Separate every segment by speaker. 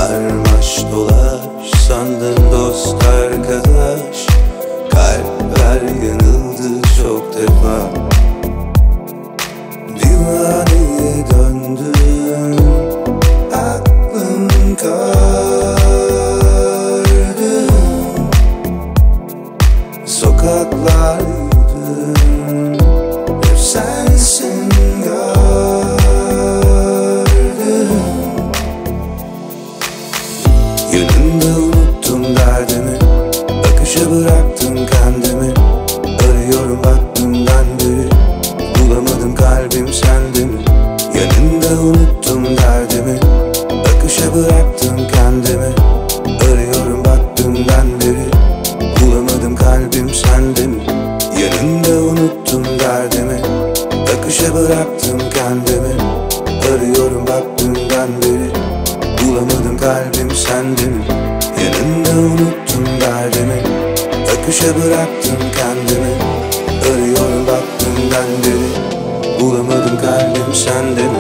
Speaker 1: Sarmaş dolaş sandın dost arkadaş, kalpler yanıldı çok defa. Divaneye döndüm, aklım kardı. Sokaklar yürüdüm, hep sensin gördüm. Yanında unuttum derdimi, akışa bıraktım kendimi. Arıyorum aklımdan beri, bulamadım kalbim sende mi? Yanında unuttum derdimi, akışa bıraktım kendimi. Arıyorum aklımdan beri, bulamadım kalbim sende mi? Yanında unuttum derdimi, akışa bıraktım kendimi. Arıyorum aklımdan beri, bulamadım kalbim sende mi? Yanında unuttum derdimi, akışa bıraktım kendimi. Arıyorum aklımdan beri, bulamadım kalbim sende mi?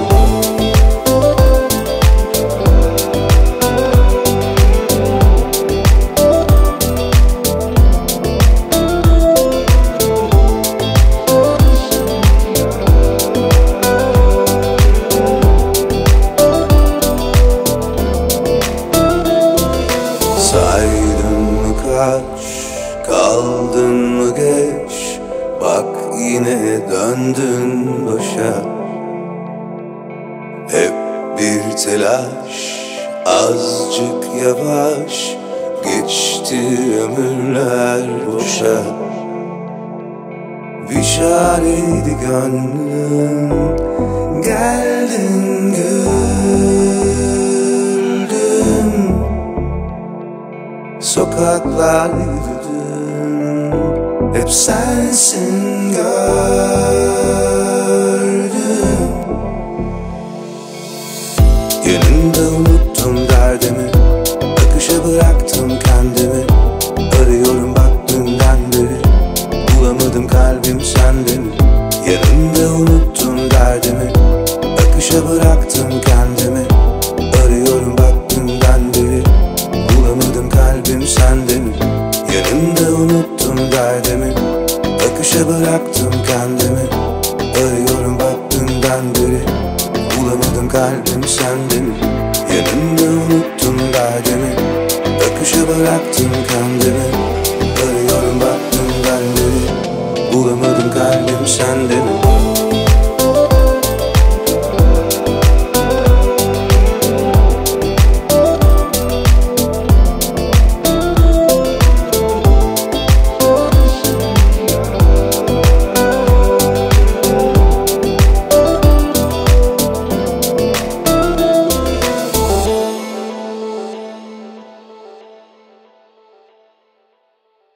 Speaker 1: Saydın mı kaç, kaldın mı geç? Bak yine döndün başa. Hep bir telaş, azıcık yavaş. Geçti ömürler boşa. Bir çareydi gönlüm, geldin güldün. Sokaklar yürüdüm, hep sensin gördüm. Yanında unuttum derdimi, akışa bıraktım kendimi. Arıyorum baktığımdan beri, bulamadım kalbim sende mi? Yanında unuttum derdimi, akışa bıraktım kendimi. Arıyorum baktığımdan beri, bulamadım kalbim sende mi? Yanında unuttum derdimi, akışa bıraktım kendimi. Arıyorum baktığımdan beri, bulamadım kalbim sende mi? Yanında unuttum derdimi, akışa bıraktım kendimi. Arıyorum baktığımdan beri, bulamadım kalbim sende mi?